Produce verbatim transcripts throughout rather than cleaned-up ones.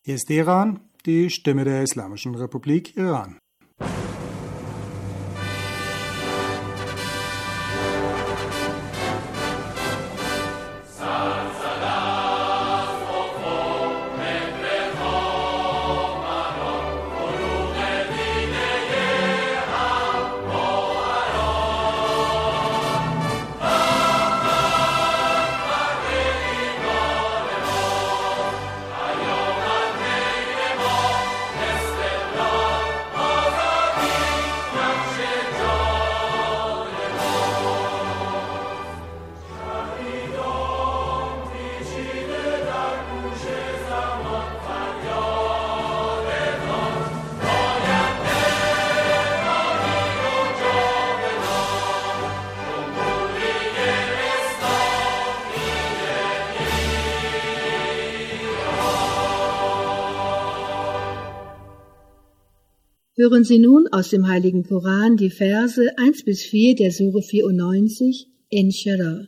Hier ist Iran, die Stimme der Islamischen Republik Iran. Hören Sie nun aus dem Heiligen Koran die Verse eins bis vier der Sure vierundneunzig, Inschirah.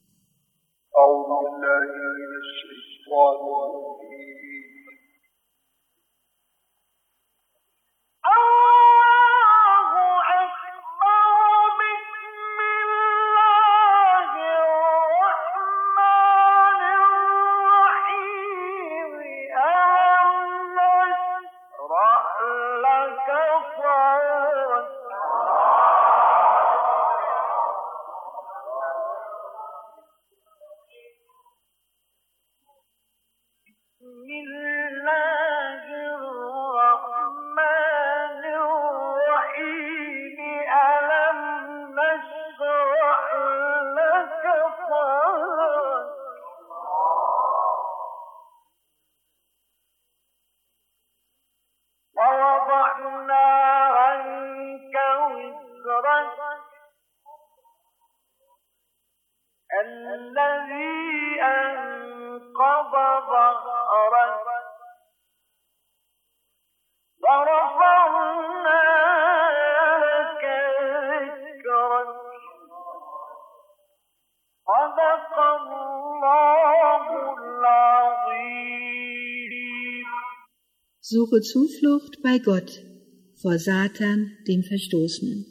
Suche Zuflucht bei Gott vor Satan, dem Verstoßenen.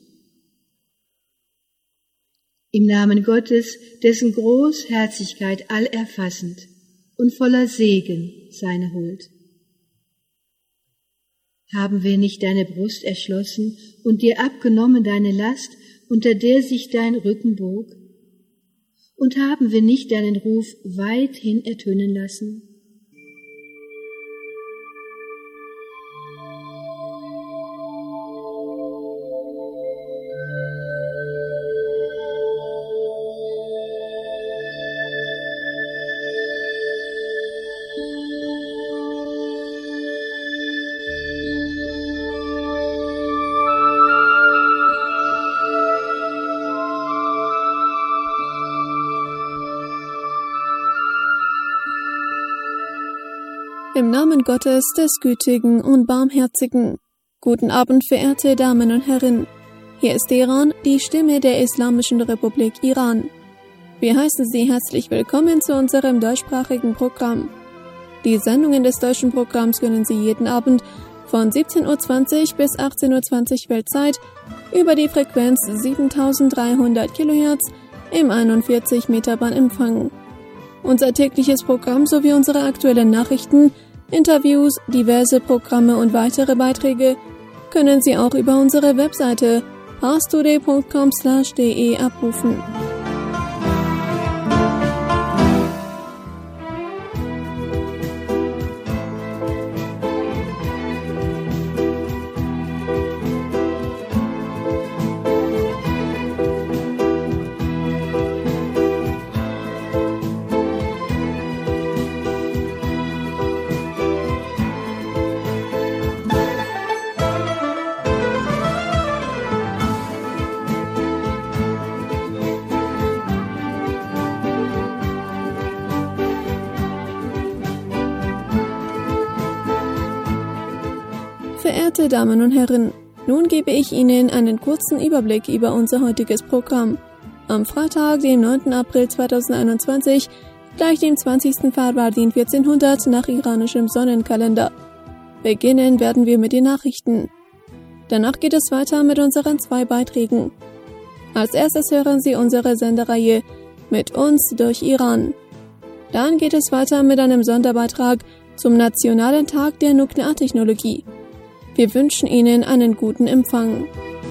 Im Namen Gottes, dessen Großherzigkeit allerfassend und voller Segen seine Huld. Haben wir nicht deine Brust erschlossen und dir abgenommen deine Last, unter der sich dein Rücken bog? Und haben wir nicht deinen Ruf weithin ertönen lassen? Im Namen Gottes, des Gütigen und Barmherzigen. Guten Abend, verehrte Damen und Herren. Hier ist Iran, die Stimme der Islamischen Republik Iran. Wir heißen Sie herzlich willkommen zu unserem deutschsprachigen Programm. Die Sendungen des deutschen Programms können Sie jeden Abend von siebzehn Uhr zwanzig bis achtzehn Uhr zwanzig Weltzeit über die Frequenz siebentausenddreihundert Kilohertz im einundvierzig Meter Band empfangen. Unser tägliches Programm sowie unsere aktuellen Nachrichten, Interviews, diverse Programme und weitere Beiträge können Sie auch über unsere Webseite parstoday punkt com slash de abrufen. Verehrte Damen und Herren, nun gebe ich Ihnen einen kurzen Überblick über unser heutiges Programm. Am Freitag, den neunten April zweitausendeinundzwanzig, gleich dem zwanzigsten Farbardin vierzehnhundert nach iranischem Sonnenkalender. Beginnen werden wir mit den Nachrichten. Danach geht es weiter mit unseren zwei Beiträgen. Als erstes hören Sie unsere Sendereihe Mit uns durch Iran. Dann geht es weiter mit einem Sonderbeitrag zum Nationalen Tag der Nukleartechnologie. Wir wünschen Ihnen einen guten Empfang.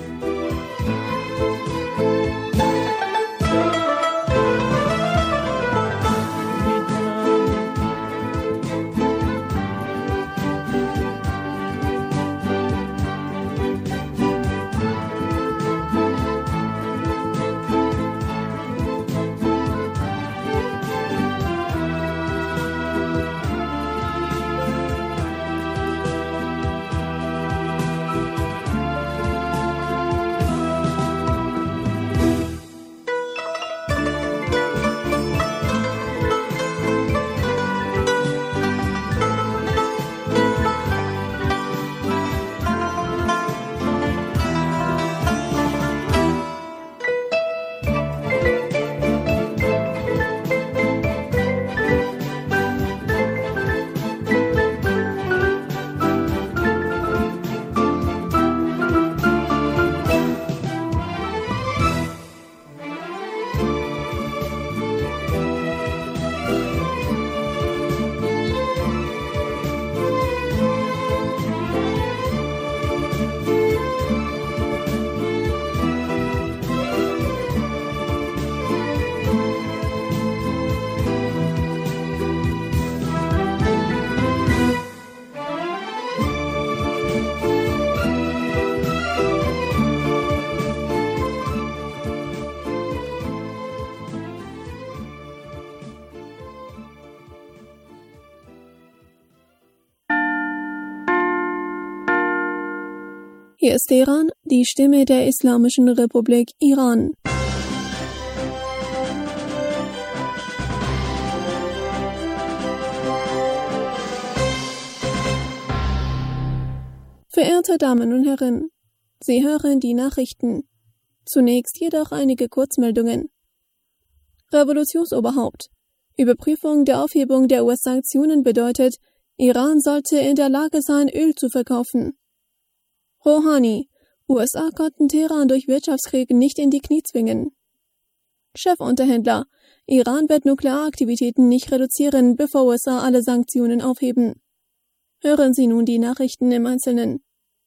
Hier ist Teheran, die Stimme der Islamischen Republik Iran. Verehrte Damen und Herren, Sie hören die Nachrichten. Zunächst jedoch einige Kurzmeldungen. Revolutionsoberhaupt. Überprüfung der Aufhebung der U S-Sanktionen bedeutet, Iran sollte in der Lage sein, Öl zu verkaufen. Rouhani. U S A konnten Teheran durch Wirtschaftskrieg nicht in die Knie zwingen. Chefunterhändler. Iran wird Nuklearaktivitäten nicht reduzieren, bevor U S A alle Sanktionen aufheben. Hören Sie nun die Nachrichten im Einzelnen.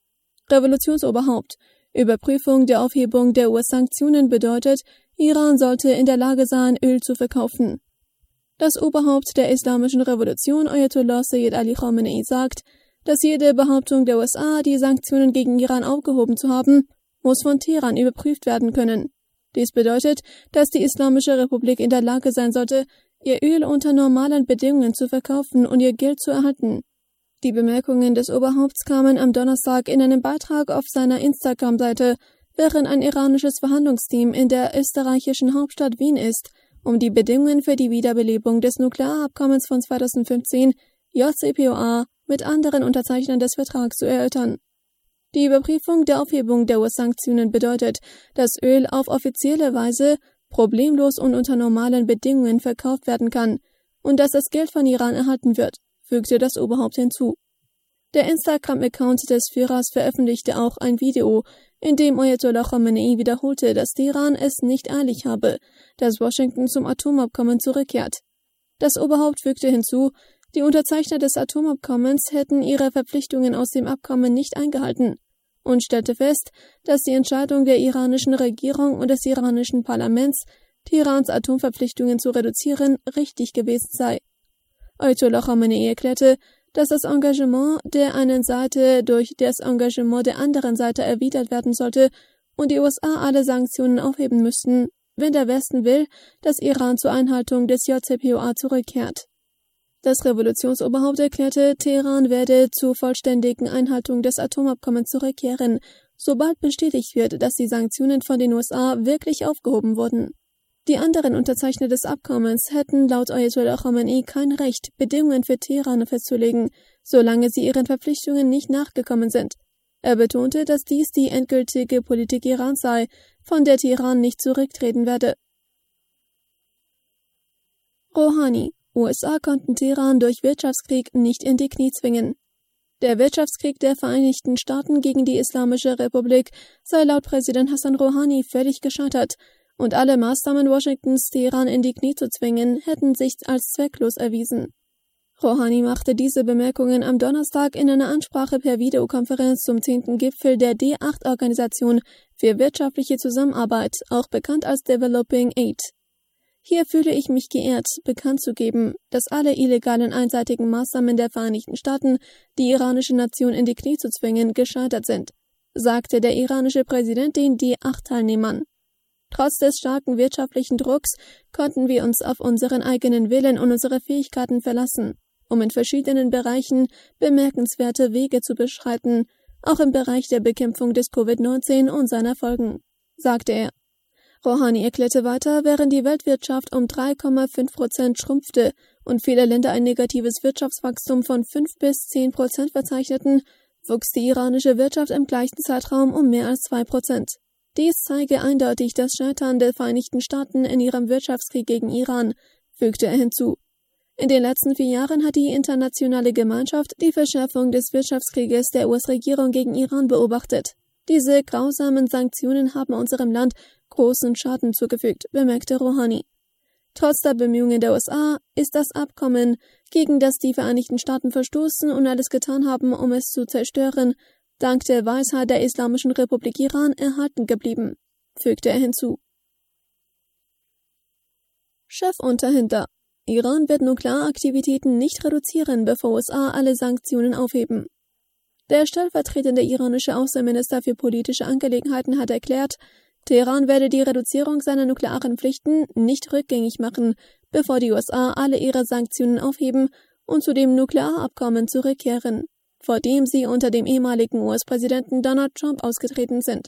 Revolutionsoberhaupt. Überprüfung der Aufhebung der U S-Sanktionen bedeutet, Iran sollte in der Lage sein, Öl zu verkaufen. Das Oberhaupt der Islamischen Revolution, Ayatollah Sayyid Ali Khamenei, sagt, dass jede Behauptung der U S A, die Sanktionen gegen Iran aufgehoben zu haben, muss von Teheran überprüft werden können. Dies bedeutet, dass die Islamische Republik in der Lage sein sollte, ihr Öl unter normalen Bedingungen zu verkaufen und ihr Geld zu erhalten. Die Bemerkungen des Oberhaupts kamen am Donnerstag in einem Beitrag auf seiner Instagram-Seite, während ein iranisches Verhandlungsteam in der österreichischen Hauptstadt Wien ist, um die Bedingungen für die Wiederbelebung des Nuklearabkommens von zweitausendfünfzehn, J C P O A, mit anderen Unterzeichnern des Vertrags zu erörtern. Die Überprüfung der Aufhebung der U S-Sanktionen bedeutet, dass Öl auf offizielle Weise problemlos und unter normalen Bedingungen verkauft werden kann und dass das Geld von Iran erhalten wird, fügte das Oberhaupt hinzu. Der Instagram-Account des Führers veröffentlichte auch ein Video, in dem Ayatollah Khamenei wiederholte, dass Teheran es nicht eilig habe, dass Washington zum Atomabkommen zurückkehrt. Das Oberhaupt fügte hinzu, die Unterzeichner des Atomabkommens hätten ihre Verpflichtungen aus dem Abkommen nicht eingehalten und stellte fest, dass die Entscheidung der iranischen Regierung und des iranischen Parlaments, Teherans Atomverpflichtungen zu reduzieren, richtig gewesen sei. Ayatollah Khamenei erklärte, dass das Engagement der einen Seite durch das Engagement der anderen Seite erwidert werden sollte und die U S A alle Sanktionen aufheben müssten, wenn der Westen will, dass Iran zur Einhaltung des J C P O A zurückkehrt. Das Revolutionsoberhaupt erklärte, Teheran werde zur vollständigen Einhaltung des Atomabkommens zurückkehren, sobald bestätigt wird, dass die Sanktionen von den U S A wirklich aufgehoben wurden. Die anderen Unterzeichner des Abkommens hätten laut Ayatollah Khamenei kein Recht, Bedingungen für Teheran festzulegen, solange sie ihren Verpflichtungen nicht nachgekommen sind. Er betonte, dass dies die endgültige Politik Irans sei, von der Teheran nicht zurücktreten werde. Rouhani: U S A konnten Teheran durch Wirtschaftskrieg nicht in die Knie zwingen. Der Wirtschaftskrieg der Vereinigten Staaten gegen die Islamische Republik sei laut Präsident Hassan Rouhani völlig gescheitert und alle Maßnahmen Washingtons, Teheran in die Knie zu zwingen, hätten sich als zwecklos erwiesen. Rouhani machte diese Bemerkungen am Donnerstag in einer Ansprache per Videokonferenz zum zehnten Gipfel der D acht Organisation für wirtschaftliche Zusammenarbeit, auch bekannt als Developing Aid. Hier fühle ich mich geehrt, bekannt zu geben, dass alle illegalen einseitigen Maßnahmen der Vereinigten Staaten, die iranische Nation in die Knie zu zwingen, gescheitert sind, sagte der iranische Präsident den D acht Teilnehmern. Trotz des starken wirtschaftlichen Drucks konnten wir uns auf unseren eigenen Willen und unsere Fähigkeiten verlassen, um in verschiedenen Bereichen bemerkenswerte Wege zu beschreiten, auch im Bereich der Bekämpfung des Covid neunzehn und seiner Folgen, sagte er. Rouhani erklärte weiter, während die Weltwirtschaft um drei Komma fünf Prozent schrumpfte und viele Länder ein negatives Wirtschaftswachstum von fünf bis zehn Prozent verzeichneten, wuchs die iranische Wirtschaft im gleichen Zeitraum um mehr als zwei Prozent. Dies zeige eindeutig das Scheitern der Vereinigten Staaten in ihrem Wirtschaftskrieg gegen Iran, fügte er hinzu. In den letzten vier Jahren hat die internationale Gemeinschaft die Verschärfung des Wirtschaftskrieges der U S-Regierung gegen Iran beobachtet. Diese grausamen Sanktionen haben unserem Land großen Schaden zugefügt, bemerkte Rouhani. Trotz der Bemühungen der U S A ist das Abkommen, gegen das die Vereinigten Staaten verstoßen und alles getan haben, um es zu zerstören, dank der Weisheit der Islamischen Republik Iran erhalten geblieben, fügte er hinzu. Chefunterhändler: Iran wird Nuklearaktivitäten nicht reduzieren, bevor U S A alle Sanktionen aufheben. Der stellvertretende iranische Außenminister für politische Angelegenheiten hat erklärt, Teheran werde die Reduzierung seiner nuklearen Pflichten nicht rückgängig machen, bevor die U S A alle ihre Sanktionen aufheben und zu dem Nuklearabkommen zurückkehren, vor dem sie unter dem ehemaligen U S-Präsidenten Donald Trump ausgetreten sind.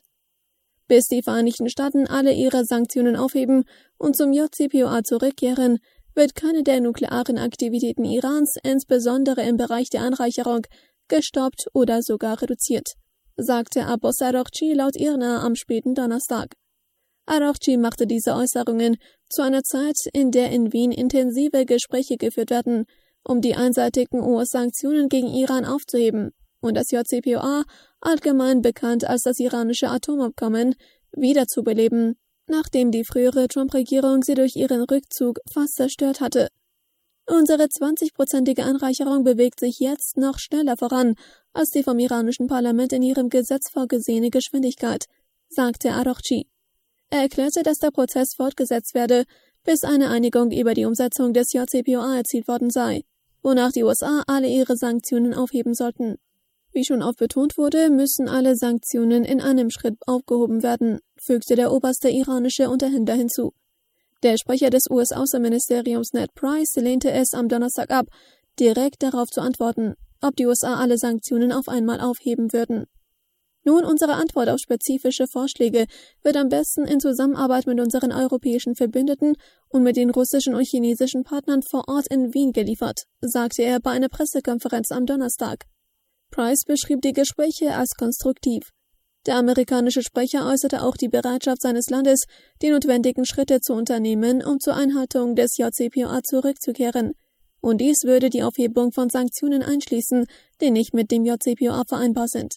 Bis die Vereinigten Staaten alle ihre Sanktionen aufheben und zum J C P O A zurückkehren, wird keine der nuklearen Aktivitäten Irans, insbesondere im Bereich der Anreicherung, gestoppt oder sogar reduziert, sagte Abbas Araghchi laut I R N A am späten Donnerstag. Araghchi machte diese Äußerungen zu einer Zeit, in der in Wien intensive Gespräche geführt werden, um die einseitigen U S-Sanktionen gegen Iran aufzuheben und das J C P O A, allgemein bekannt als das iranische Atomabkommen, wiederzubeleben, nachdem die frühere Trump-Regierung sie durch ihren Rückzug fast zerstört hatte. Unsere zwanzigprozentige Anreicherung bewegt sich jetzt noch schneller voran als die vom iranischen Parlament in ihrem Gesetz vorgesehene Geschwindigkeit, sagte Araghchi. Er erklärte, dass der Prozess fortgesetzt werde, bis eine Einigung über die Umsetzung des J C P O A erzielt worden sei, wonach die U S A alle ihre Sanktionen aufheben sollten. Wie schon oft betont wurde, müssen alle Sanktionen in einem Schritt aufgehoben werden, fügte der oberste iranische Unterhändler hinzu. Der Sprecher des U S-Außenministeriums Ned Price lehnte es am Donnerstag ab, direkt darauf zu antworten, ob die U S A alle Sanktionen auf einmal aufheben würden. Nun, unsere Antwort auf spezifische Vorschläge wird am besten in Zusammenarbeit mit unseren europäischen Verbündeten und mit den russischen und chinesischen Partnern vor Ort in Wien geliefert, sagte er bei einer Pressekonferenz am Donnerstag. Price beschrieb die Gespräche als konstruktiv. Der amerikanische Sprecher äußerte auch die Bereitschaft seines Landes, die notwendigen Schritte zu unternehmen, um zur Einhaltung des J C P O A zurückzukehren. Und dies würde die Aufhebung von Sanktionen einschließen, die nicht mit dem J C P O A vereinbar sind.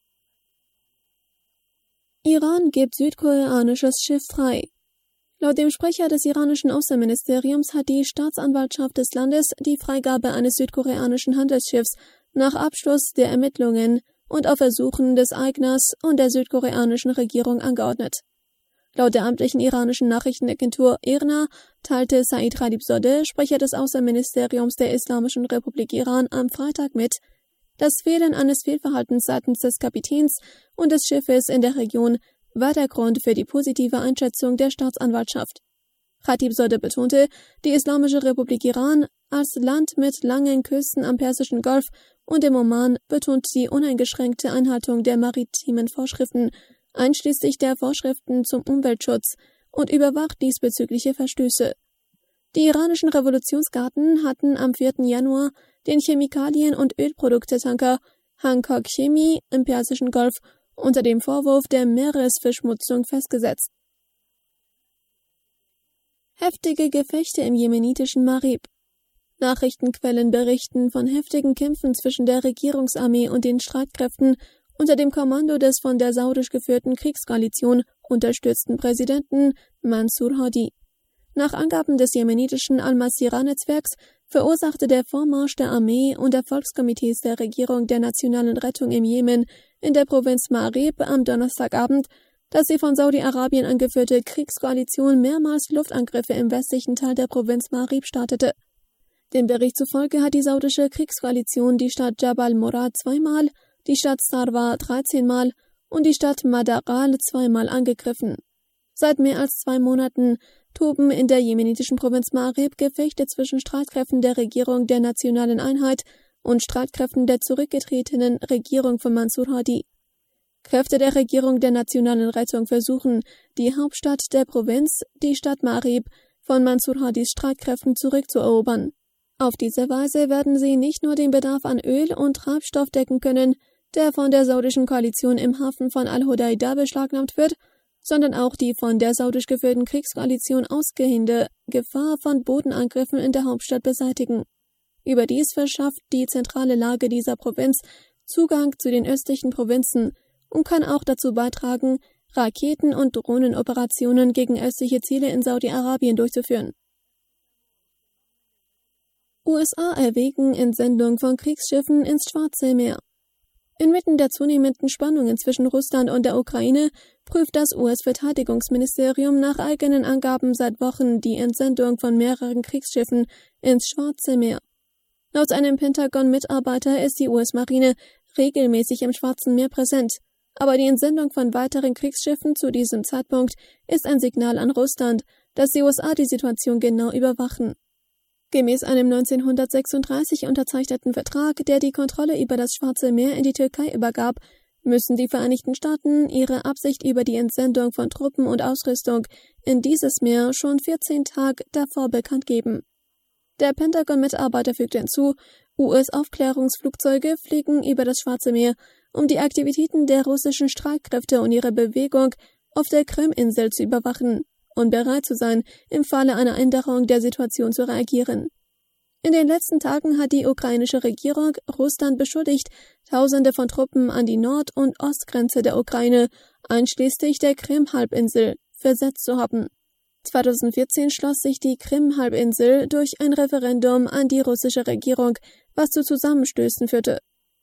Iran gibt südkoreanisches Schiff frei. Laut dem Sprecher des iranischen Außenministeriums hat die Staatsanwaltschaft des Landes die Freigabe eines südkoreanischen Handelsschiffs nach Abschluss der Ermittlungen und auf Ersuchen des Eigners und der südkoreanischen Regierung angeordnet. Laut der amtlichen iranischen Nachrichtenagentur I R N A teilte Said Khatibzadeh, Sprecher des Außenministeriums der Islamischen Republik Iran, am Freitag mit, das Fehlen eines Fehlverhaltens seitens des Kapitäns und des Schiffes in der Region war der Grund für die positive Einschätzung der Staatsanwaltschaft. Khatibzadeh betonte, die Islamische Republik Iran als Land mit langen Küsten am Persischen Golf und im Oman betont die uneingeschränkte Einhaltung der maritimen Vorschriften, einschließlich der Vorschriften zum Umweltschutz, und überwacht diesbezügliche Verstöße. Die iranischen Revolutionsgarden hatten am vierten Januar den Chemikalien- und Ölproduktetanker Hankook Chemie im Persischen Golf unter dem Vorwurf der Meeresverschmutzung festgesetzt. Heftige Gefechte im jemenitischen Marib. Nachrichtenquellen berichten von heftigen Kämpfen zwischen der Regierungsarmee und den Streitkräften unter dem Kommando des von der saudisch geführten Kriegskoalition unterstützten Präsidenten Mansur Hadi. Nach Angaben des jemenitischen Al-Masirah-Netzwerks verursachte der Vormarsch der Armee und der Volkskomitees der Regierung der Nationalen Rettung im Jemen in der Provinz Marib am Donnerstagabend, dass die von Saudi-Arabien angeführte Kriegskoalition mehrmals Luftangriffe im westlichen Teil der Provinz Marib startete. Dem Bericht zufolge hat die saudische Kriegskoalition die Stadt Jabal Murad zweimal, die Stadt Sarwa dreizehn Mal und die Stadt Madaral zweimal angegriffen. Seit mehr als zwei Monaten toben in der jemenitischen Provinz Marib Gefechte zwischen Streitkräften der Regierung der Nationalen Einheit und Streitkräften der zurückgetretenen Regierung von Mansur Hadi. Kräfte der Regierung der Nationalen Rettung versuchen, die Hauptstadt der Provinz, die Stadt Marib, von Mansur Hadis Streitkräften zurückzuerobern. Auf diese Weise werden sie nicht nur den Bedarf an Öl und Treibstoff decken können, der von der saudischen Koalition im Hafen von Al-Hodeida beschlagnahmt wird, sondern auch die von der saudisch geführten Kriegskoalition ausgehende Gefahr von Bodenangriffen in der Hauptstadt beseitigen. Überdies verschafft die zentrale Lage dieser Provinz Zugang zu den östlichen Provinzen und kann auch dazu beitragen, Raketen- und Drohnenoperationen gegen östliche Ziele in Saudi-Arabien durchzuführen. U S A erwägen Entsendung von Kriegsschiffen ins Schwarze Meer. Inmitten der zunehmenden Spannungen zwischen Russland und der Ukraine prüft das U S-Verteidigungsministerium nach eigenen Angaben seit Wochen die Entsendung von mehreren Kriegsschiffen ins Schwarze Meer. Laut einem Pentagon-Mitarbeiter ist die U S-Marine regelmäßig im Schwarzen Meer präsent, aber die Entsendung von weiteren Kriegsschiffen zu diesem Zeitpunkt ist ein Signal an Russland, dass die U S A die Situation genau überwachen. Gemäß einem neunzehnhundertsechsunddreißig unterzeichneten Vertrag, der die Kontrolle über das Schwarze Meer in die Türkei übergab, müssen die Vereinigten Staaten ihre Absicht über die Entsendung von Truppen und Ausrüstung in dieses Meer schon vierzehn Tage davor bekannt geben. Der Pentagon-Mitarbeiter fügte hinzu, U S-Aufklärungsflugzeuge fliegen über das Schwarze Meer, um die Aktivitäten der russischen Streitkräfte und ihre Bewegung auf der Krim-Insel zu überwachen und bereit zu sein, im Falle einer Änderung der Situation zu reagieren. In den letzten Tagen hat die ukrainische Regierung Russland beschuldigt, Tausende von Truppen an die Nord- und Ostgrenze der Ukraine, einschließlich der Krim-Halbinsel, versetzt zu haben. zweitausendvierzehn schloss sich die Krim-Halbinsel durch ein Referendum an die russische Regierung, was zu Zusammenstößen führte.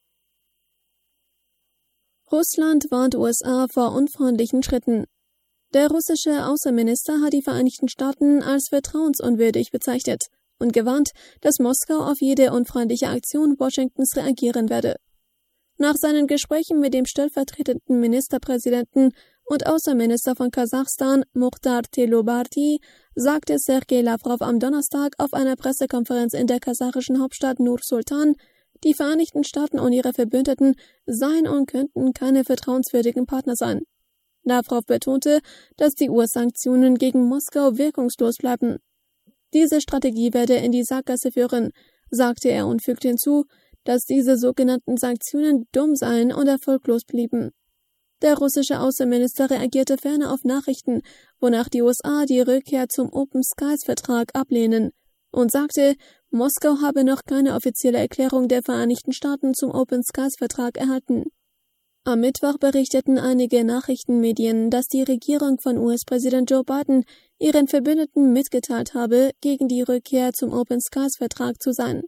Russland warnt U S A vor unfreundlichen Schritten. Der russische Außenminister hat die Vereinigten Staaten als vertrauensunwürdig bezeichnet und gewarnt, dass Moskau auf jede unfreundliche Aktion Washingtons reagieren werde. Nach seinen Gesprächen mit dem stellvertretenden Ministerpräsidenten und Außenminister von Kasachstan, Mukhtar Telobardi, sagte Sergei Lavrov am Donnerstag auf einer Pressekonferenz in der kasachischen Hauptstadt Nur-Sultan, die Vereinigten Staaten und ihre Verbündeten seien und könnten keine vertrauenswürdigen Partner sein. Lavrov betonte, dass die U S-Sanktionen gegen Moskau wirkungslos bleiben. Diese Strategie werde in die Sackgasse führen, sagte er und fügte hinzu, dass diese sogenannten Sanktionen dumm seien und erfolglos blieben. Der russische Außenminister reagierte ferner auf Nachrichten, wonach die U S A die Rückkehr zum Open Skies-Vertrag ablehnen und sagte, Moskau habe noch keine offizielle Erklärung der Vereinigten Staaten zum Open Skies-Vertrag erhalten. Am Mittwoch berichteten einige Nachrichtenmedien, dass die Regierung von U S-Präsident Joe Biden ihren Verbündeten mitgeteilt habe, gegen die Rückkehr zum Open Skies-Vertrag zu sein.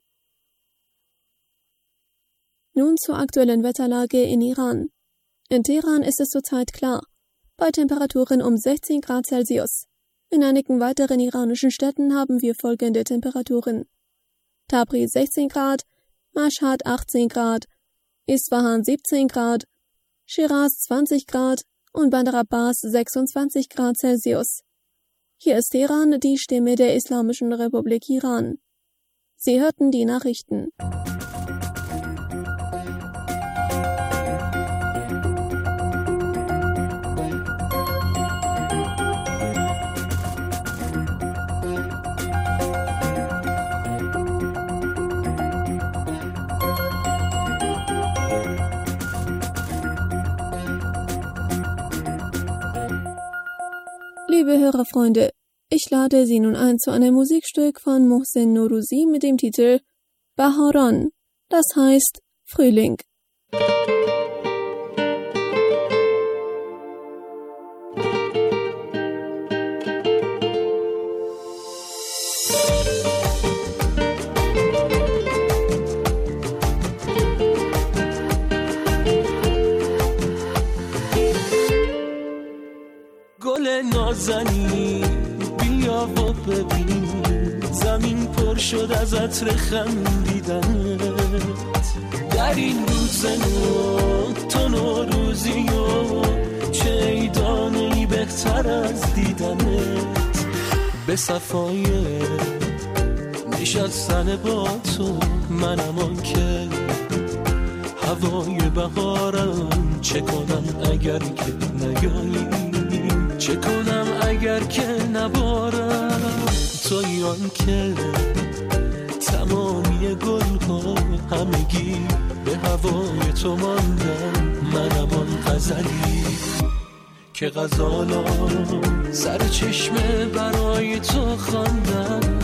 Nun zur aktuellen Wetterlage in Iran. In Teheran ist es zurzeit klar, bei Temperaturen um sechzehn Grad Celsius. In einigen weiteren iranischen Städten haben wir folgende Temperaturen: Tabriz sechzehn Grad, Mashhad achtzehn Grad, Isfahan siebzehn Grad, Shiraz zwanzig Grad und Bandar Abbas sechsundzwanzig Grad Celsius. Hier ist Teheran, die Stimme der Islamischen Republik Iran. Sie hörten die Nachrichten. Liebe Hörerfreunde, Ich lade Sie nun ein zu einem Musikstück von Mohsen Norouzi mit dem Titel Baharan, das heißt Frühling. گل نازنی بیا و ببین زمین پر شد از عطر خندیدنت در این روز نو تو نوروزی و چه ایدانه‌ای بهتر از دیدنت به صفای نشستن با تو منم آن که هوای بهارم چه کنم اگر که نیایی چه کنم اگر که نبارم تویی آن که تمامی گل ها همگی به هوای تو ماندن منم آن غزلی که غزالا سر چشمه برای تو خواندن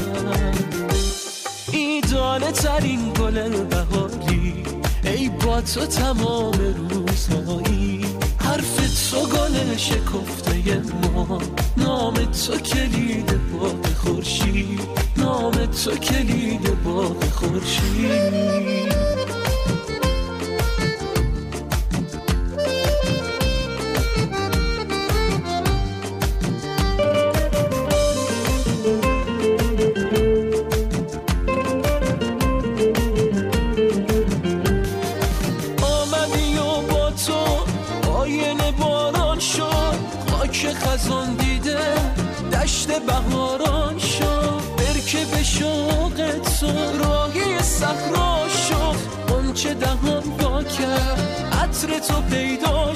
ایدانه ترین گل بهاری ای با تو تمام روزهایی حرف تو گل شکفته ما نام تو کلید باغ خورشید نام تو کلید باغ خورشید خزان دیده دشت بهاران شد برکه به شوق تو راهی صحرا شد غنچه دهان وا کرد عطر تو پیدا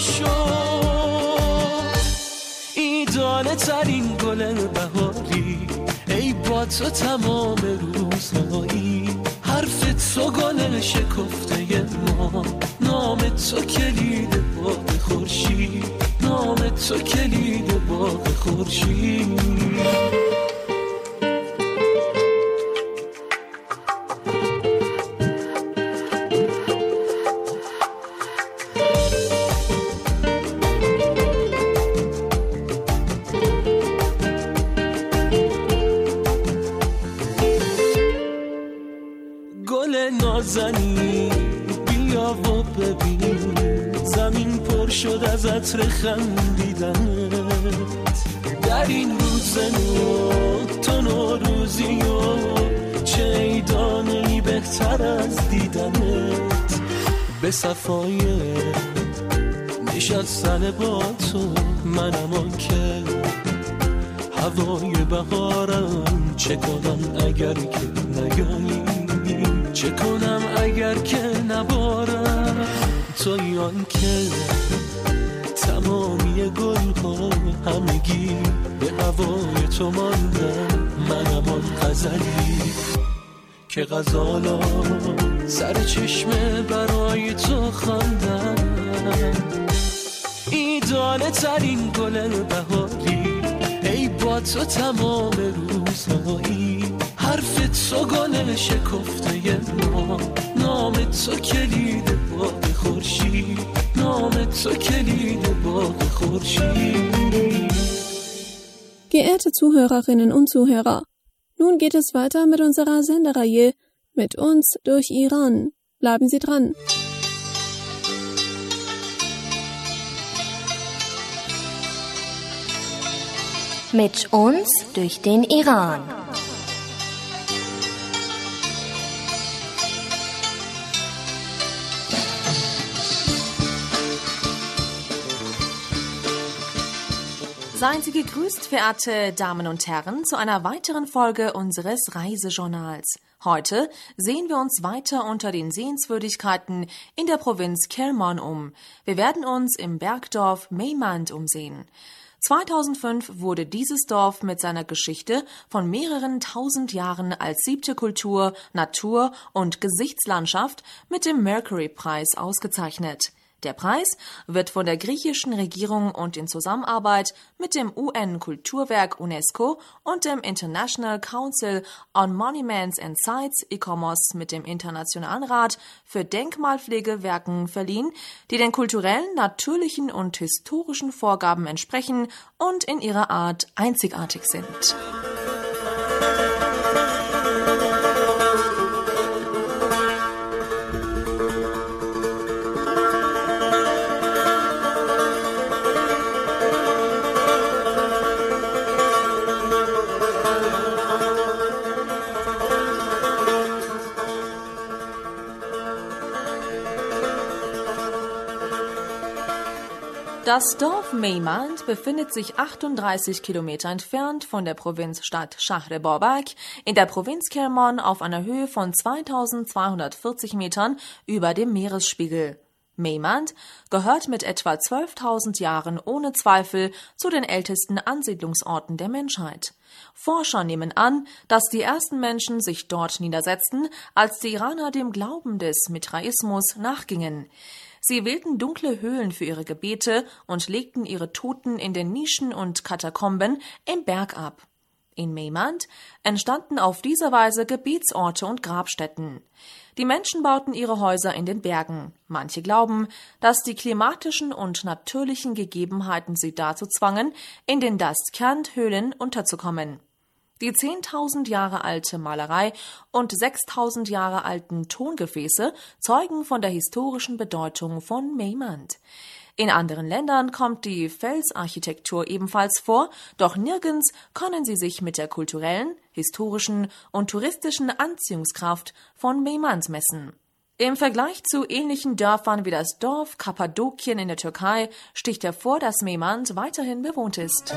شد ایدانه ترین گل بهاری ای با تو تمام روزهایی حرف تو گل شکفته ما نام تو کلید باغ خورشید نام تو کلید باغ خورشید گل نازنی بیا و ببین زمین پر شد از عطر خندیدنت در این روز نو تو نوروزی و چه ایدانه‌ای بهتر از دیدنت به صفای نشستن با تو منم آن که هوای بهارم چه کنم اگر که نیایی چه کنم اگر که نبارم تویی آن که تمامی گل ها همگی به هوای تو ماندن منم آن غزلی که غزالا سر چشمه برای تو خواندن ایدانه ترین گل بهاری ای با تو تمام روزهایی حرف تو گل شکفته ما نام تو کلید باغ خورشید نام تو کلید باغ خورشید. Geehrte Zuhörerinnen und Zuhörer, nun geht es weiter mit unserer Sendereihe Mit uns durch Iran. Bleiben Sie dran. Mit uns durch den Iran. Seien Sie gegrüßt, verehrte Damen und Herren, zu einer weiteren Folge unseres Reisejournals. Heute sehen wir uns weiter unter den Sehenswürdigkeiten in der Provinz Kerman um. Wir werden uns im Bergdorf Meymand umsehen. zweitausendfünf wurde dieses Dorf mit seiner Geschichte von mehreren tausend Jahren als siebte Kultur, Natur und Gesichtslandschaft mit dem Mercury-Preis ausgezeichnet. Der Preis wird von der griechischen Regierung und in Zusammenarbeit mit dem U N-Kulturwerk UNESCO und dem International Council on Monuments and Sites I C O M O S mit dem Internationalen Rat für Denkmalpflegewerken verliehen, die den kulturellen, natürlichen und historischen Vorgaben entsprechen und in ihrer Art einzigartig sind. Das Dorf Meymand befindet sich achtunddreißig Kilometer entfernt von der Provinzstadt Shahre-Borbak in der Provinz Kerman auf einer Höhe von zweitausendzweihundertvierzig Metern über dem Meeresspiegel. Meymand gehört mit etwa zwölftausend Jahren ohne Zweifel zu den ältesten Ansiedlungsorten der Menschheit. Forscher nehmen an, dass die ersten Menschen sich dort niedersetzten, als die Iraner dem Glauben des Mithraismus nachgingen. Sie wählten dunkle Höhlen für ihre Gebete und legten ihre Toten in den Nischen und Katakomben im Berg ab. In Meymand entstanden auf diese Weise Gebetsorte und Grabstätten. Die Menschen bauten ihre Häuser in den Bergen. Manche glauben, dass die klimatischen und natürlichen Gegebenheiten sie dazu zwangen, in den Dastkant-Höhlen unterzukommen. Die zehntausend Jahre alte Malerei und sechstausend Jahre alten Tongefäße zeugen von der historischen Bedeutung von Meymand. In anderen Ländern kommt die Felsarchitektur ebenfalls vor, doch nirgends können sie sich mit der kulturellen, historischen und touristischen Anziehungskraft von Meymand messen. Im Vergleich zu ähnlichen Dörfern wie das Dorf Kappadokien in der Türkei sticht hervor, dass Meymand weiterhin bewohnt ist.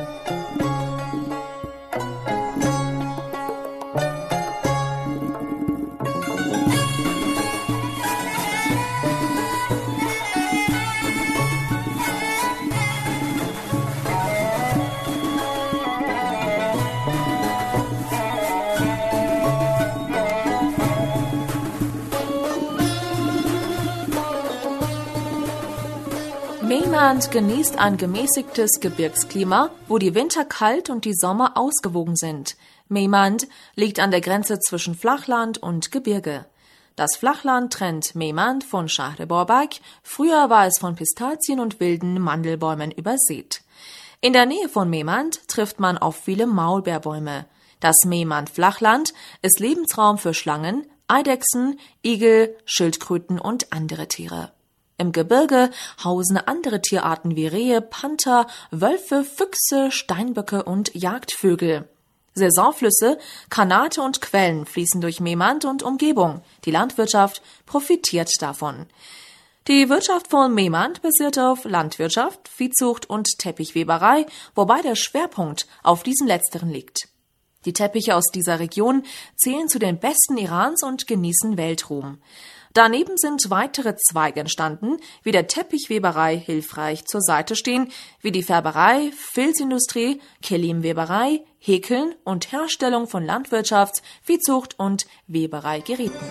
Meymand genießt ein gemäßigtes Gebirgsklima, wo die Winter kalt und die Sommer ausgewogen sind. Meymand liegt an der Grenze zwischen Flachland und Gebirge. Das Flachland trennt Meymand von Shahre-Borbak, früher war es von Pistazien und wilden Mandelbäumen übersät. In der Nähe von Meymand trifft man auf viele Maulbeerbäume. Das Meymand-Flachland ist Lebensraum für Schlangen, Eidechsen, Igel, Schildkröten und andere Tiere. Im Gebirge hausen andere Tierarten wie Rehe, Panther, Wölfe, Füchse, Steinböcke und Jagdvögel. Saisonflüsse, Kanate und Quellen fließen durch Meymand und Umgebung. Die Landwirtschaft profitiert davon. Die Wirtschaft von Meymand basiert auf Landwirtschaft, Viehzucht und Teppichweberei, wobei der Schwerpunkt auf diesem letzteren liegt. Die Teppiche aus dieser Region zählen zu den besten Irans und genießen Weltruhm. Daneben sind weitere Zweige entstanden, wie der Teppichweberei hilfreich zur Seite stehen, wie die Färberei, Filzindustrie, Kelimweberei, Häkeln und Herstellung von Landwirtschafts-, Viehzucht und Webereigeräten.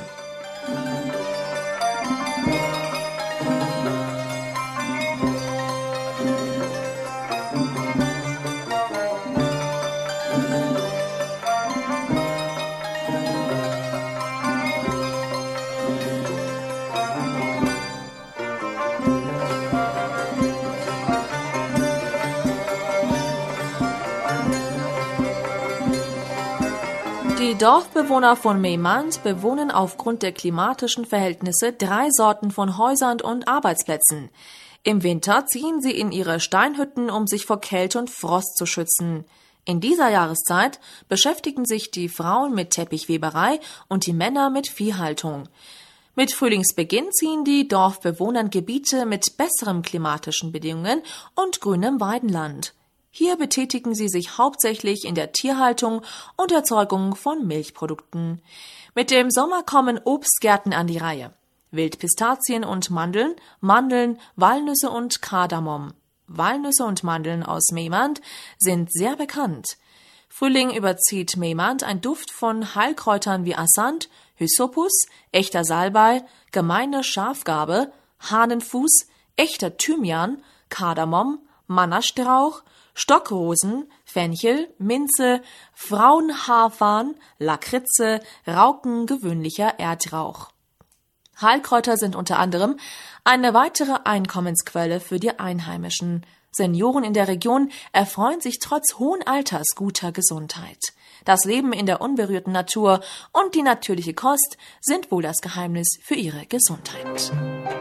Die Dorfbewohner von Meymand bewohnen aufgrund der klimatischen Verhältnisse drei Sorten von Häusern und Arbeitsplätzen. Im Winter ziehen sie in ihre Steinhütten, um sich vor Kälte und Frost zu schützen. In dieser Jahreszeit beschäftigen sich die Frauen mit Teppichweberei und die Männer mit Viehhaltung. Mit Frühlingsbeginn ziehen die Dorfbewohner Gebiete mit besseren klimatischen Bedingungen und grünem Weidenland. Hier betätigen sie sich hauptsächlich in der Tierhaltung und Erzeugung von Milchprodukten. Mit dem Sommer kommen Obstgärten an die Reihe. Wildpistazien und Mandeln, Mandeln, Walnüsse und Kardamom. Walnüsse und Mandeln aus Meymand sind sehr bekannt. Frühling überzieht Meymand ein Duft von Heilkräutern wie Asant, Hyssopus, echter Salbei, gemeine Schafgarbe, Hahnenfuß, echter Thymian, Kardamom, Mannastrauch, Stockrosen, Fenchel, Minze, Frauenhaarfarn, Lakritze, Rauken, gewöhnlicher Erdrauch. Heilkräuter sind unter anderem eine weitere Einkommensquelle für die Einheimischen. Senioren in der Region erfreuen sich trotz hohen Alters guter Gesundheit. Das Leben in der unberührten Natur und die natürliche Kost sind wohl das Geheimnis für ihre Gesundheit.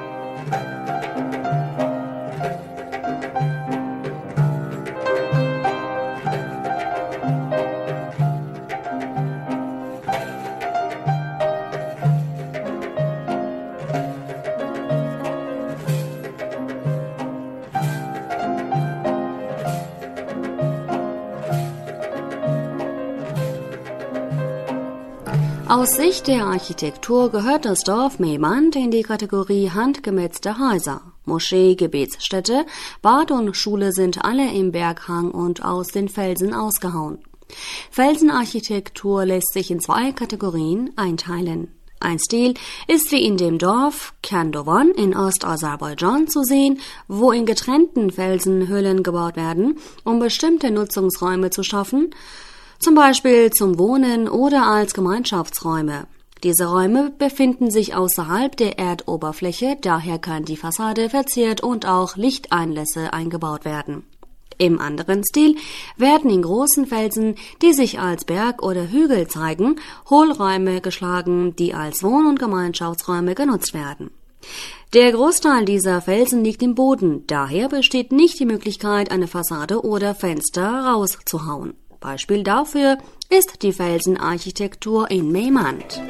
Aus Sicht der Architektur gehört das Dorf Mehmand in die Kategorie handgemetzte Häuser. Moschee, Gebetsstätte, Bad und Schule sind alle im Berghang und aus den Felsen ausgehauen. Felsenarchitektur lässt sich in zwei Kategorien einteilen. Ein Stil ist wie in dem Dorf Khandovan in Ostaserbaidschan zu sehen, wo in getrennten Felsenhöhlen gebaut werden, um bestimmte Nutzungsräume zu schaffen, zum Beispiel zum Wohnen oder als Gemeinschaftsräume. Diese Räume befinden sich außerhalb der Erdoberfläche, daher kann die Fassade verziert und auch Lichteinlässe eingebaut werden. Im anderen Stil werden in großen Felsen, die sich als Berg oder Hügel zeigen, Hohlräume geschlagen, die als Wohn- und Gemeinschaftsräume genutzt werden. Der Großteil dieser Felsen liegt im Boden, daher besteht nicht die Möglichkeit, eine Fassade oder Fenster rauszuhauen. Beispiel dafür ist die Felsenarchitektur in Mehmand.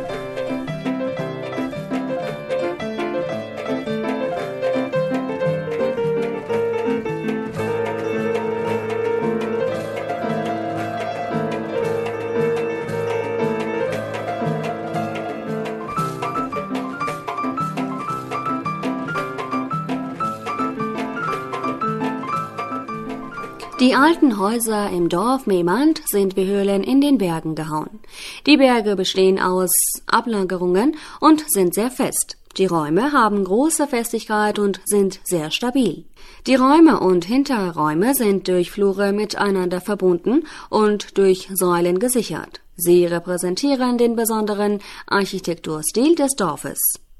Die alten Häuser im Dorf Mehmand sind wie Höhlen in den Bergen gehauen. Die Berge bestehen aus Ablagerungen und sind sehr fest. Die Räume haben große Festigkeit und sind sehr stabil. Die Räume und Hinterräume sind durch Flure miteinander verbunden und durch Säulen gesichert. Sie repräsentieren den besonderen Architekturstil des Dorfes.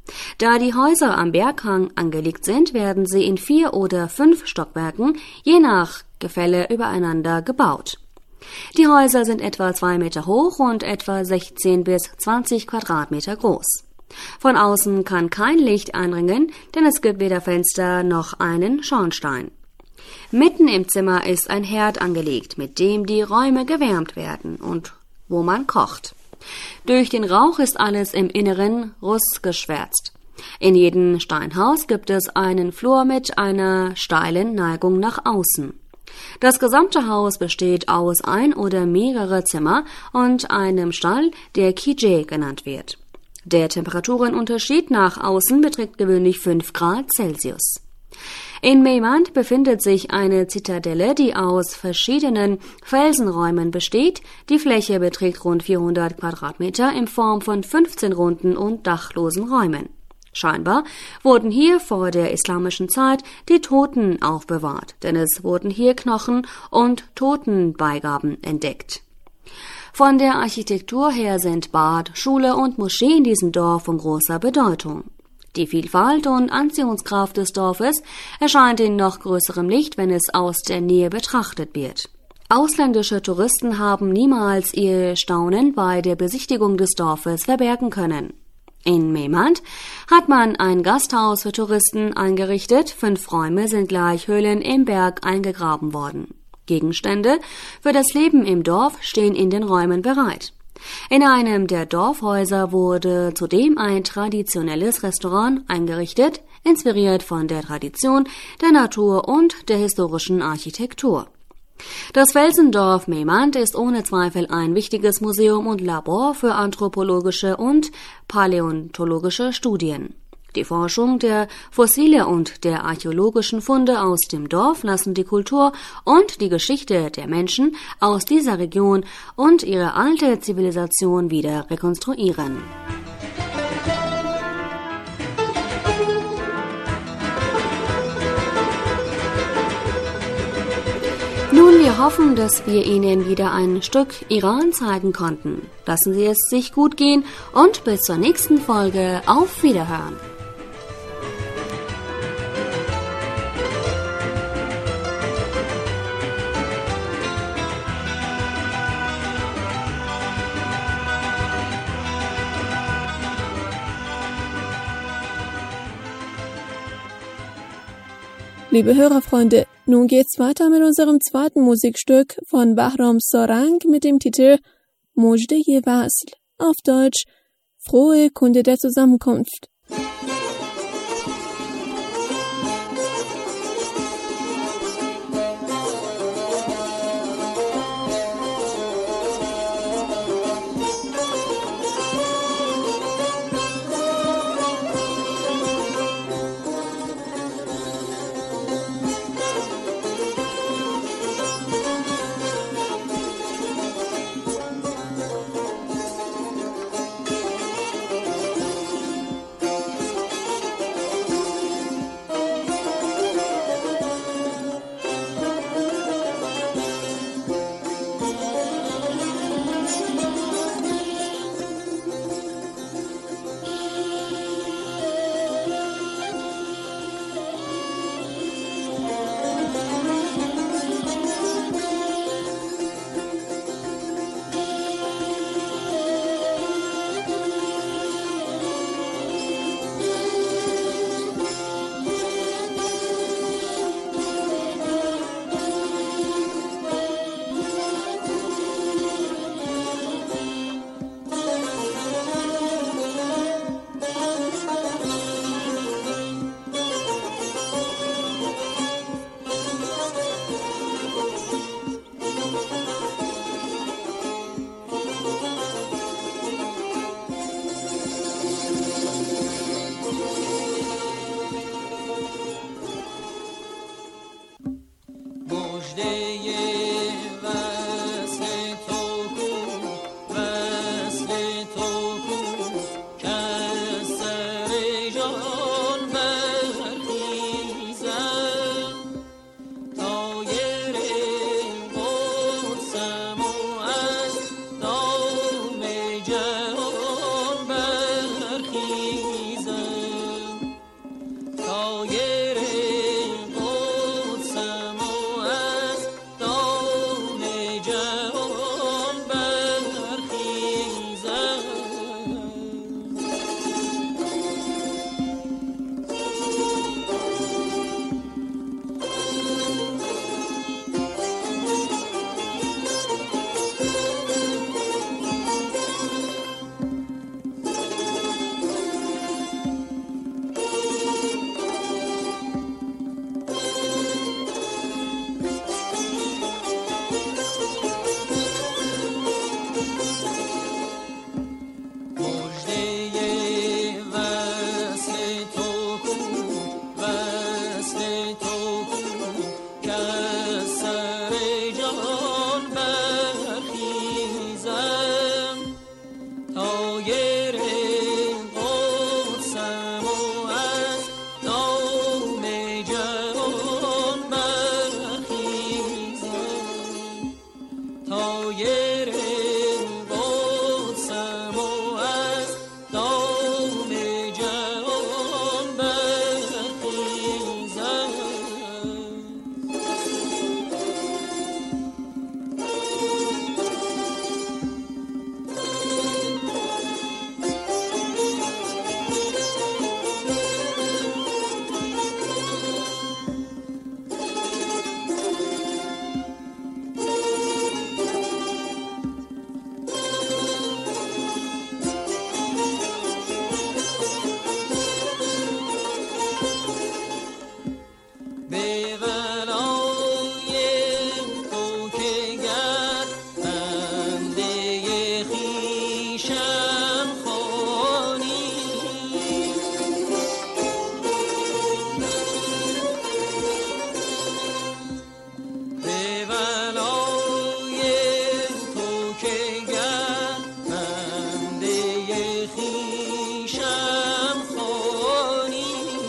Da die Häuser am Berghang angelegt sind, werden sie in vier oder fünf Stockwerken, je nach Gefälle, übereinander gebaut. Die Häuser sind etwa zwei Meter hoch und etwa sechzehn bis zwanzig Quadratmeter groß. Von außen kann kein Licht eindringen, denn es gibt weder Fenster noch einen Schornstein. Mitten im Zimmer ist ein Herd angelegt, mit dem die Räume gewärmt werden und wo man kocht. Durch den Rauch ist alles im Inneren rußgeschwärzt. In jedem Steinhaus gibt es einen Flur mit einer steilen Neigung nach außen. Das gesamte Haus besteht aus ein oder mehrere Zimmer und einem Stall, der Kije genannt wird. Der Temperaturenunterschied nach außen beträgt gewöhnlich fünf Grad Celsius. In Mehmand befindet sich eine Zitadelle, die aus verschiedenen Felsenräumen besteht. Die Fläche beträgt rund vierhundert Quadratmeter in Form von fünfzehn runden und dachlosen Räumen. Scheinbar wurden hier vor der islamischen Zeit die Toten aufbewahrt, denn es wurden hier Knochen und Totenbeigaben entdeckt. Von der Architektur her sind Bad, Schule und Moschee in diesem Dorf von großer Bedeutung. Die Vielfalt und Anziehungskraft des Dorfes erscheint in noch größerem Licht, wenn es aus der Nähe betrachtet wird. Ausländische Touristen haben niemals ihr Staunen bei der Besichtigung des Dorfes verbergen können. In Mehmand hat man ein Gasthaus für Touristen eingerichtet, fünf Räume sind gleich Höhlen im Berg eingegraben worden. Gegenstände für das Leben im Dorf stehen in den Räumen bereit. In einem der Dorfhäuser wurde zudem ein traditionelles Restaurant eingerichtet, inspiriert von der Tradition, der Natur und der historischen Architektur. Das Felsendorf Mehmand ist ohne Zweifel ein wichtiges Museum und Labor für anthropologische und paläontologische Studien. Die Forschung der Fossile und der archäologischen Funde aus dem Dorf lassen die Kultur und die Geschichte der Menschen aus dieser Region und ihre alte Zivilisation wieder rekonstruieren. Wir hoffen, dass wir Ihnen wieder ein Stück Iran zeigen konnten. Lassen Sie es sich gut gehen und bis zur nächsten Folge. Auf Wiederhören. Liebe Hörerfreunde, nun geht's weiter mit unserem zweiten Musikstück von Bahram Sarang mit dem Titel Mujde-i Wasl, auf Deutsch Frohe Kunde der Zusammenkunft.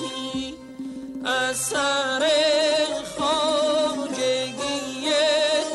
سر خواجگی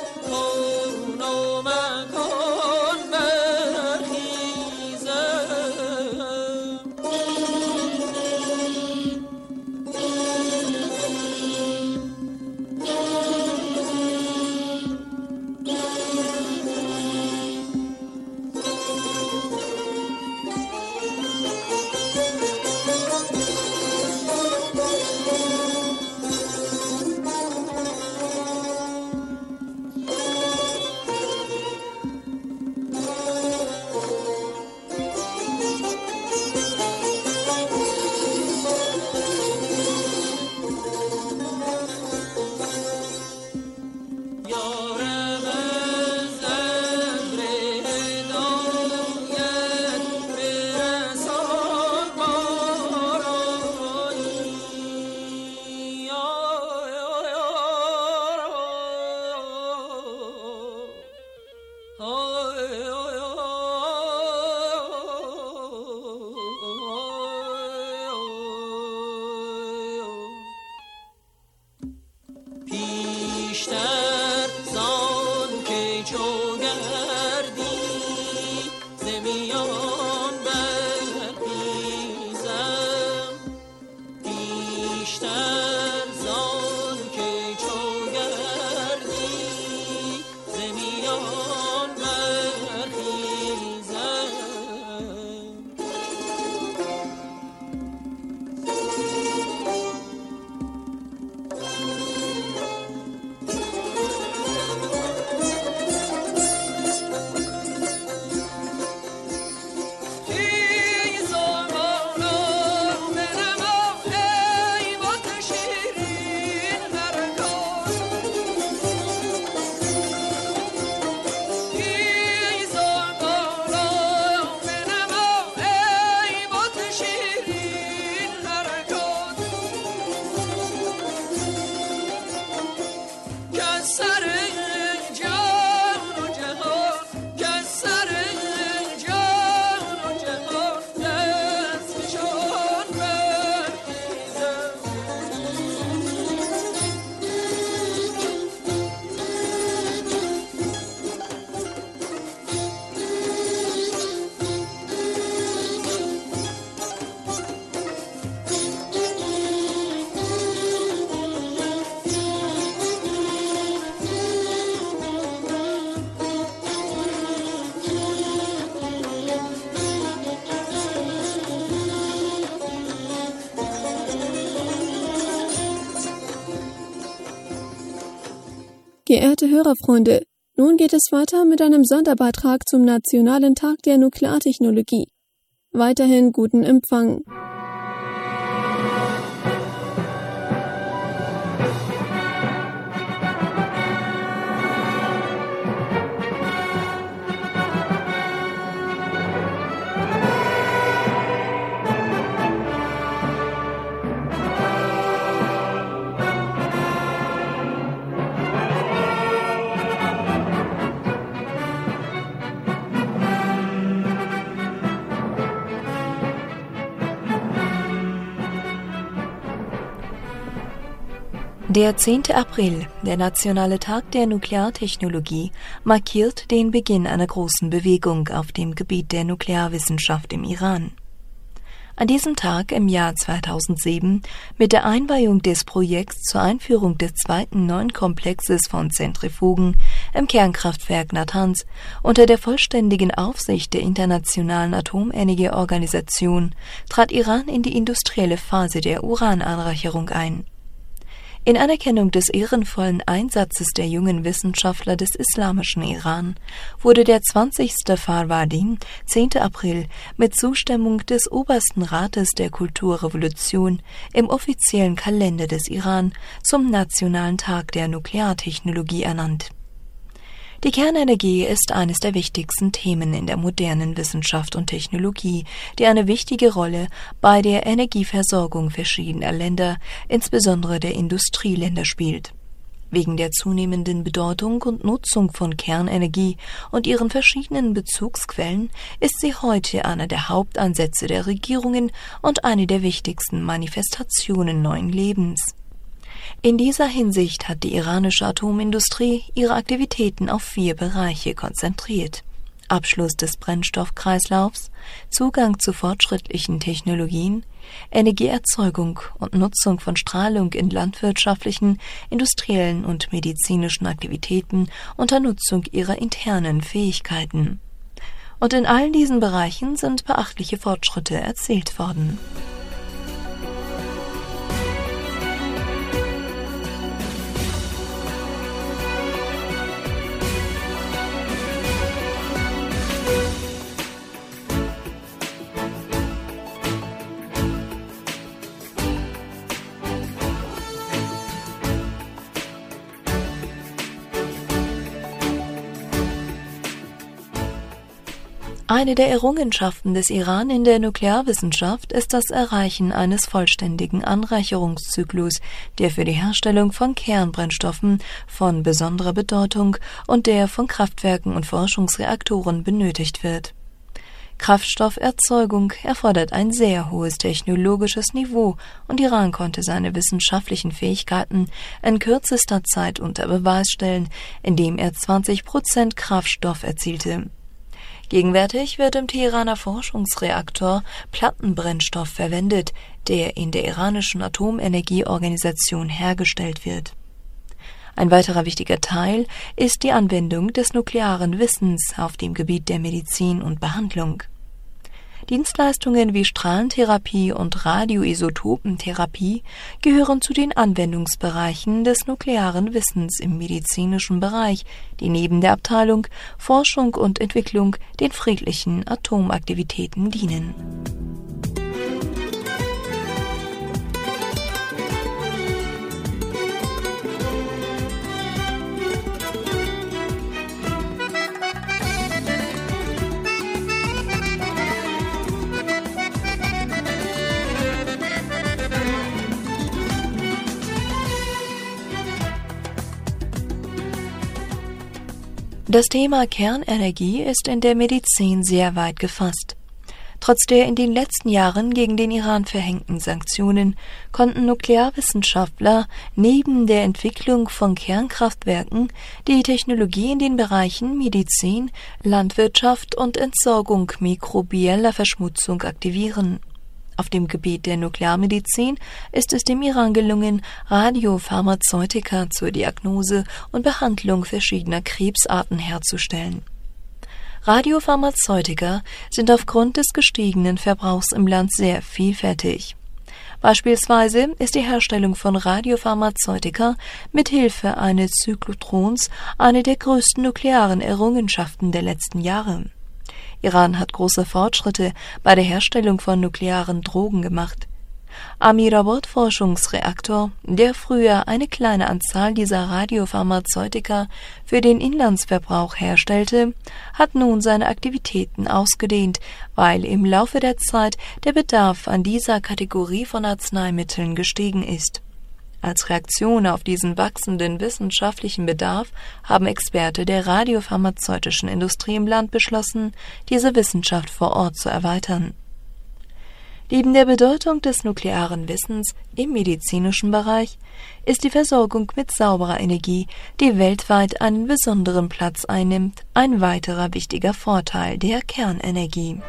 Geehrte Hörerfreunde, nun geht es weiter mit einem Sonderbeitrag zum Nationalen Tag der Nukleartechnologie. Weiterhin guten Empfang. Der zehnte April, der Nationale Tag der Nukleartechnologie, markiert den Beginn einer großen Bewegung auf dem Gebiet der Nuklearwissenschaft im Iran. An diesem Tag im Jahr zweitausendsieben, mit der Einweihung des Projekts zur Einführung des zweiten neuen Komplexes von Zentrifugen im Kernkraftwerk Natanz unter der vollständigen Aufsicht der Internationalen Atomenergieorganisation, trat Iran in die industrielle Phase der Urananreicherung ein. In Anerkennung des ehrenvollen Einsatzes der jungen Wissenschaftler des islamischen Iran wurde der zwanzigste Farvardin, zehnte April, mit Zustimmung des Obersten Rates der Kulturrevolution im offiziellen Kalender des Iran zum Nationalen Tag der Nukleartechnologie ernannt. Die Kernenergie ist eines der wichtigsten Themen in der modernen Wissenschaft und Technologie, die eine wichtige Rolle bei der Energieversorgung verschiedener Länder, insbesondere der Industrieländer, spielt. Wegen der zunehmenden Bedeutung und Nutzung von Kernenergie und ihren verschiedenen Bezugsquellen ist sie heute einer der Hauptansätze der Regierungen und eine der wichtigsten Manifestationen neuen Lebens. In dieser Hinsicht hat die iranische Atomindustrie ihre Aktivitäten auf vier Bereiche konzentriert: Abschluss des Brennstoffkreislaufs, Zugang zu fortschrittlichen Technologien, Energieerzeugung und Nutzung von Strahlung in landwirtschaftlichen, industriellen und medizinischen Aktivitäten unter Nutzung ihrer internen Fähigkeiten. Und in allen diesen Bereichen sind beachtliche Fortschritte erzielt worden. Eine der Errungenschaften des Iran in der Nuklearwissenschaft ist das Erreichen eines vollständigen Anreicherungszyklus, der für die Herstellung von Kernbrennstoffen von besonderer Bedeutung und der von Kraftwerken und Forschungsreaktoren benötigt wird. Kraftstofferzeugung erfordert ein sehr hohes technologisches Niveau, und Iran konnte seine wissenschaftlichen Fähigkeiten in kürzester Zeit unter Beweis stellen, indem er zwanzig Prozent Kraftstoff erzielte. Gegenwärtig wird im Teheraner Forschungsreaktor Plattenbrennstoff verwendet, der in der iranischen Atomenergieorganisation hergestellt wird. Ein weiterer wichtiger Teil ist die Anwendung des nuklearen Wissens auf dem Gebiet der Medizin und Behandlung. Dienstleistungen wie Strahlentherapie und Radioisotopentherapie gehören zu den Anwendungsbereichen des nuklearen Wissens im medizinischen Bereich, die neben der Abteilung Forschung und Entwicklung den friedlichen Atomaktivitäten dienen. Das Thema Kernenergie ist in der Medizin sehr weit gefasst. Trotz der in den letzten Jahren gegen den Iran verhängten Sanktionen konnten Nuklearwissenschaftler neben der Entwicklung von Kernkraftwerken die Technologie in den Bereichen Medizin, Landwirtschaft und Entsorgung mikrobieller Verschmutzung aktivieren. Auf dem Gebiet der Nuklearmedizin ist es dem Iran gelungen, Radiopharmazeutika zur Diagnose und Behandlung verschiedener Krebsarten herzustellen. Radiopharmazeutika sind aufgrund des gestiegenen Verbrauchs im Land sehr vielfältig. Beispielsweise ist die Herstellung von Radiopharmazeutika mit Hilfe eines Zyklotrons eine der größten nuklearen Errungenschaften der letzten Jahre. Iran hat große Fortschritte bei der Herstellung von nuklearen Drogen gemacht. Amirabad-Forschungsreaktor, der früher eine kleine Anzahl dieser Radiopharmazeutika für den Inlandsverbrauch herstellte, hat nun seine Aktivitäten ausgedehnt, weil im Laufe der Zeit der Bedarf an dieser Kategorie von Arzneimitteln gestiegen ist. Als Reaktion auf diesen wachsenden wissenschaftlichen Bedarf haben Experten der radiopharmazeutischen Industrie im Land beschlossen, diese Wissenschaft vor Ort zu erweitern. Neben der Bedeutung des nuklearen Wissens im medizinischen Bereich ist die Versorgung mit sauberer Energie, die weltweit einen besonderen Platz einnimmt, ein weiterer wichtiger Vorteil der Kernenergie.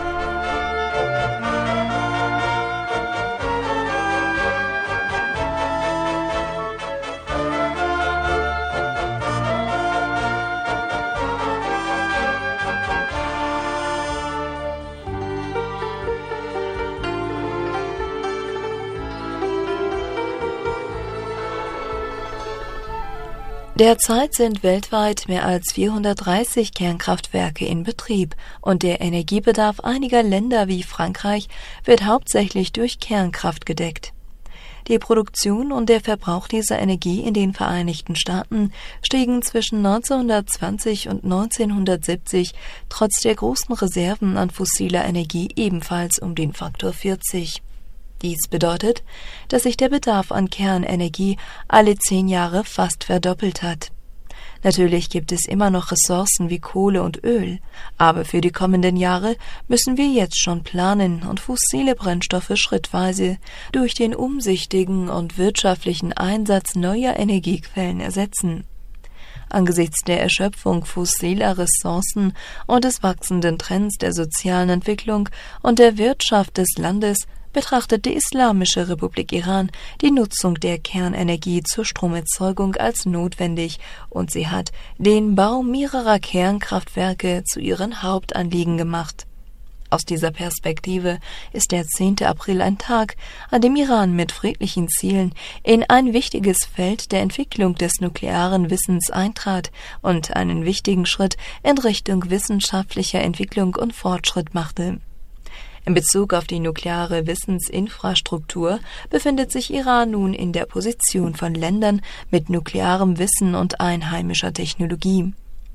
Derzeit sind weltweit mehr als vierhundertdreißig Kernkraftwerke in Betrieb und der Energiebedarf einiger Länder wie Frankreich wird hauptsächlich durch Kernkraft gedeckt. Die Produktion und der Verbrauch dieser Energie in den Vereinigten Staaten stiegen zwischen neunzehnhundertzwanzig und neunzehnhundertsiebzig trotz der großen Reserven an fossiler Energie ebenfalls um den Faktor vierzig. Dies bedeutet, dass sich der Bedarf an Kernenergie alle zehn Jahre fast verdoppelt hat. Natürlich gibt es immer noch Ressourcen wie Kohle und Öl, aber für die kommenden Jahre müssen wir jetzt schon planen und fossile Brennstoffe schrittweise durch den umsichtigen und wirtschaftlichen Einsatz neuer Energiequellen ersetzen. Angesichts der Erschöpfung fossiler Ressourcen und des wachsenden Trends der sozialen Entwicklung und der Wirtschaft des Landes betrachtet die Islamische Republik Iran die Nutzung der Kernenergie zur Stromerzeugung als notwendig und sie hat den Bau mehrerer Kernkraftwerke zu ihren Hauptanliegen gemacht. Aus dieser Perspektive ist der zehnte April ein Tag, an dem Iran mit friedlichen Zielen in ein wichtiges Feld der Entwicklung des nuklearen Wissens eintrat und einen wichtigen Schritt in Richtung wissenschaftlicher Entwicklung und Fortschritt machte. In Bezug auf die nukleare Wissensinfrastruktur befindet sich Iran nun in der Position von Ländern mit nuklearem Wissen und einheimischer Technologie.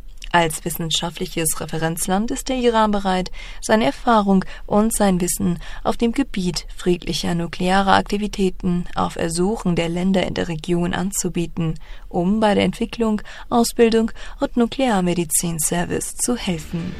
Als wissenschaftliches Referenzland ist der Iran bereit, seine Erfahrung und sein Wissen auf dem Gebiet friedlicher nuklearer Aktivitäten auf Ersuchen der Länder in der Region anzubieten, um bei der Entwicklung, Ausbildung und Nuklearmedizin-Service zu helfen.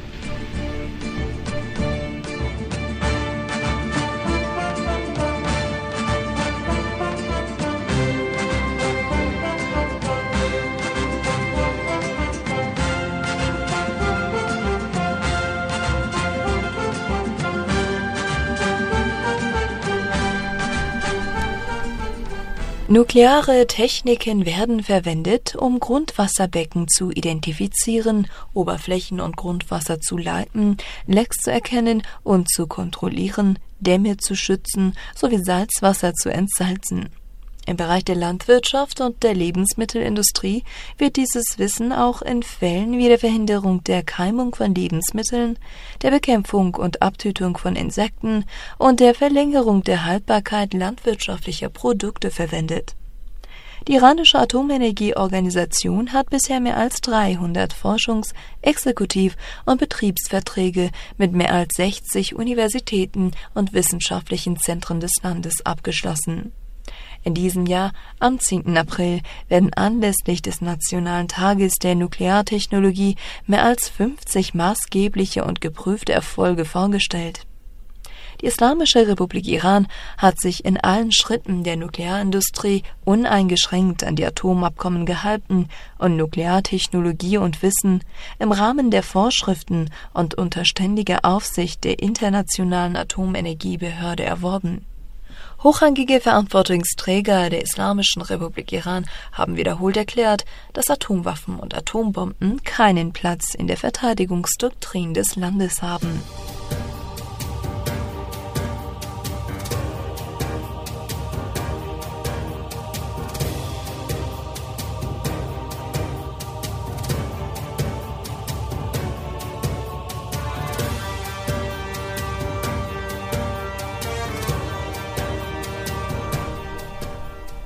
Nukleare Techniken werden verwendet, um Grundwasserbecken zu identifizieren, Oberflächen- und Grundwasser zu leiten, Lecks zu erkennen und zu kontrollieren, Dämme zu schützen sowie Salzwasser zu entsalzen. Im Bereich der Landwirtschaft und der Lebensmittelindustrie wird dieses Wissen auch in Fällen wie der Verhinderung der Keimung von Lebensmitteln, der Bekämpfung und Abtötung von Insekten und der Verlängerung der Haltbarkeit landwirtschaftlicher Produkte verwendet. Die iranische Atomenergieorganisation hat bisher mehr als dreihundert Forschungs-, Exekutiv- und Betriebsverträge mit mehr als sechzig Universitäten und wissenschaftlichen Zentren des Landes abgeschlossen. In diesem Jahr, am zehnten April, werden anlässlich des Nationalen Tages der Nukleartechnologie mehr als fünfzig maßgebliche und geprüfte Erfolge vorgestellt. Die Islamische Republik Iran hat sich in allen Schritten der Nuklearindustrie uneingeschränkt an die Atomabkommen gehalten und Nukleartechnologie und Wissen im Rahmen der Vorschriften und unter ständiger Aufsicht der Internationalen Atomenergiebehörde erworben. Hochrangige Verantwortungsträger der Islamischen Republik Iran haben wiederholt erklärt, dass Atomwaffen und Atombomben keinen Platz in der Verteidigungsdoktrin des Landes haben.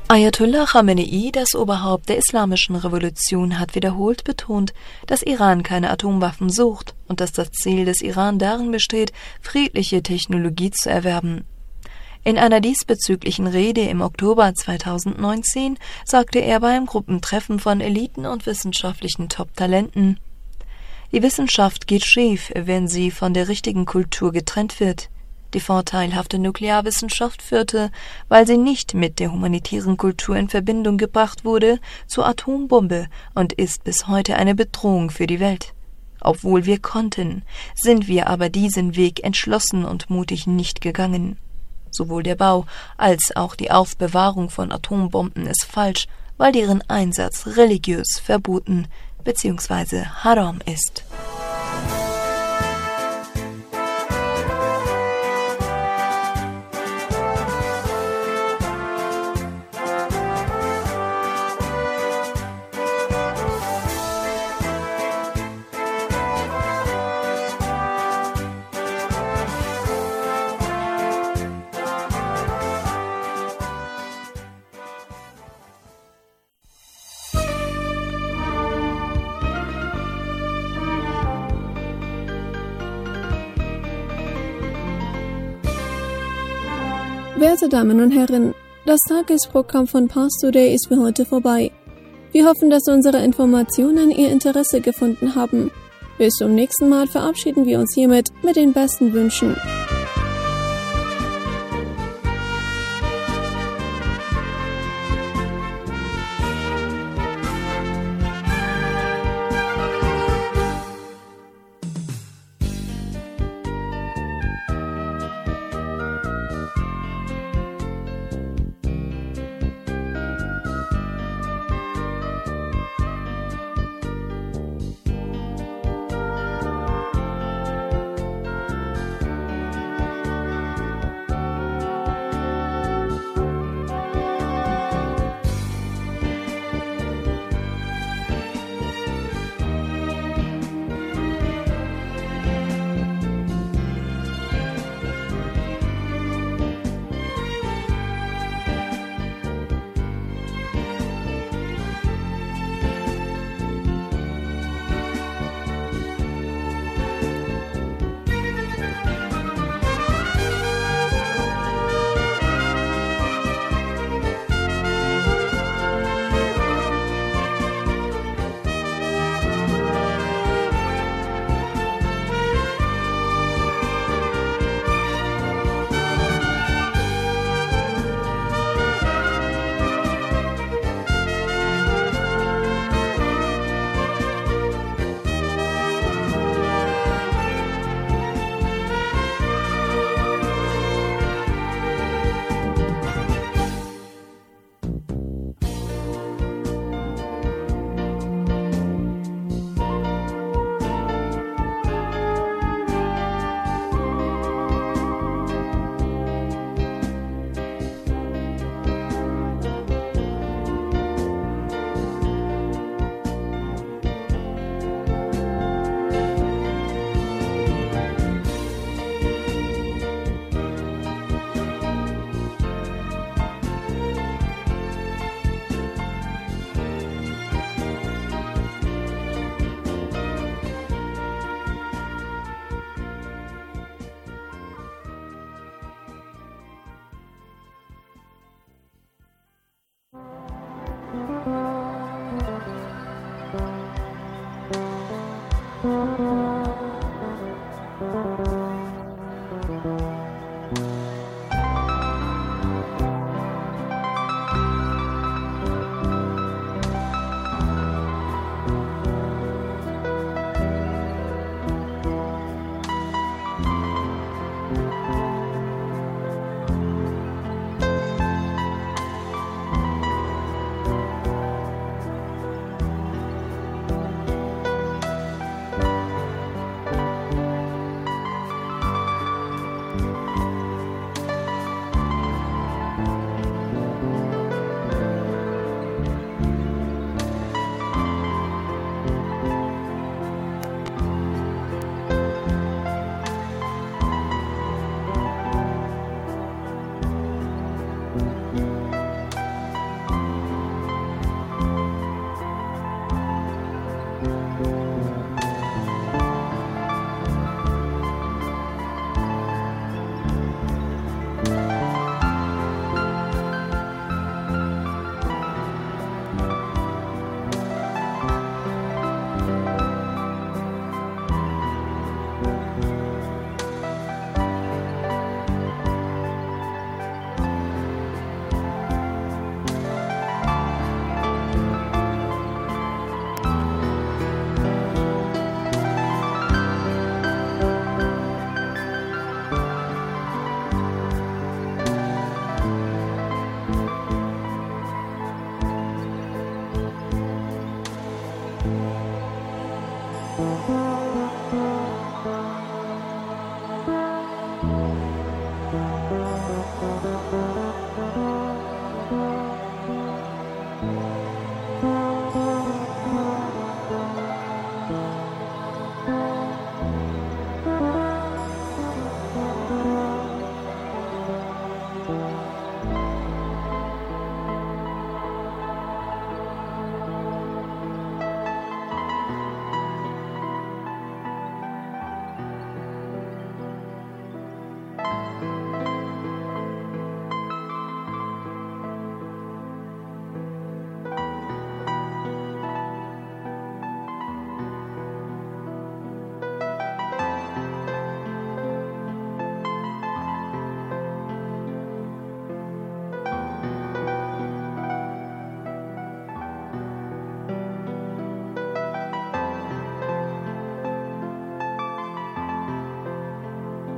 Ayatollah Khamenei, das Oberhaupt der islamischen Revolution, hat wiederholt betont, dass Iran keine Atomwaffen sucht und dass das Ziel des Iran darin besteht, friedliche Technologie zu erwerben. In einer diesbezüglichen Rede im Oktober zweitausendneunzehn sagte er beim Gruppentreffen von Eliten und wissenschaftlichen Top-Talenten: Die Wissenschaft geht schief, wenn sie von der richtigen Kultur getrennt wird. Die vorteilhafte Nuklearwissenschaft führte, weil sie nicht mit der humanitären Kultur in Verbindung gebracht wurde, zur Atombombe und ist bis heute eine Bedrohung für die Welt. Obwohl wir konnten, sind wir aber diesen Weg entschlossen und mutig nicht gegangen. Sowohl der Bau als auch die Aufbewahrung von Atombomben ist falsch, weil deren Einsatz religiös verboten bzw. haram ist. Werte Damen und Herren, das Tagesprogramm von Pars Today ist für heute vorbei. Wir hoffen, dass unsere Informationen Ihr Interesse gefunden haben. Bis zum nächsten Mal verabschieden wir uns hiermit mit den besten Wünschen. Thank you.